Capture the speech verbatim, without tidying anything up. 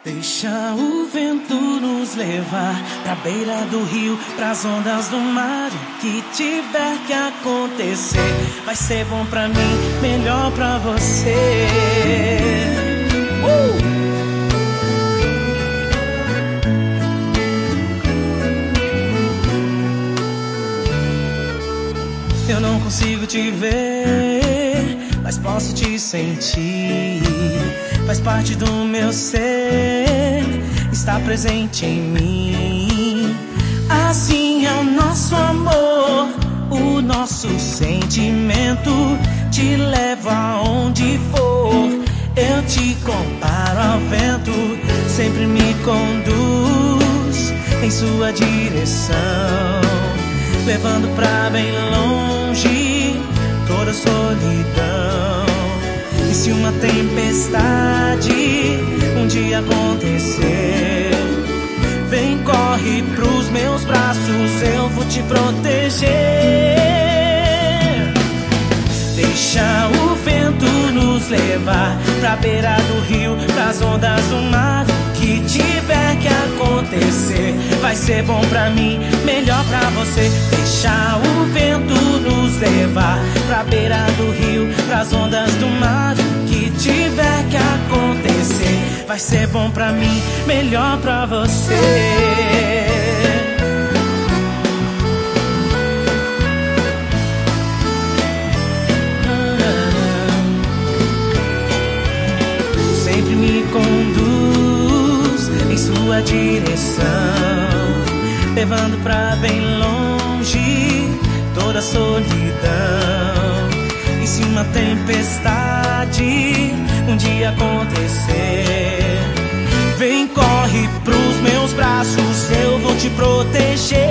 Deixa o vento nos levar pra beira do rio, pras ondas do mar. O que tiver que acontecer vai ser bom pra mim, melhor pra você. uh! Eu não consigo te ver, mas posso te sentir. Faz parte do meu ser, está presente em mim. Assim é o nosso amor, o nosso sentimento. Te levo aonde for, eu te comparo ao vento. Sempre me conduz em sua direção, levando pra bem longe toda a solidão. E se uma tempestade um dia acontecer, vem, corre pros meus braços, eu vou te proteger. Deixa o vento nos levar pra beira do rio, pras ondas do mar. O que tiver que acontecer vai ser bom pra mim, melhor pra você. Deixa o vento nos levar pra beira do rio, pras ondas do mar. O que tiver que acontecer vai ser bom pra mim, melhor pra você. Sempre me conduz em sua direção, levando pra bem longe toda a solidão. E se uma tempestade um dia acontecer, vem, corre pros meus braços, eu vou te proteger.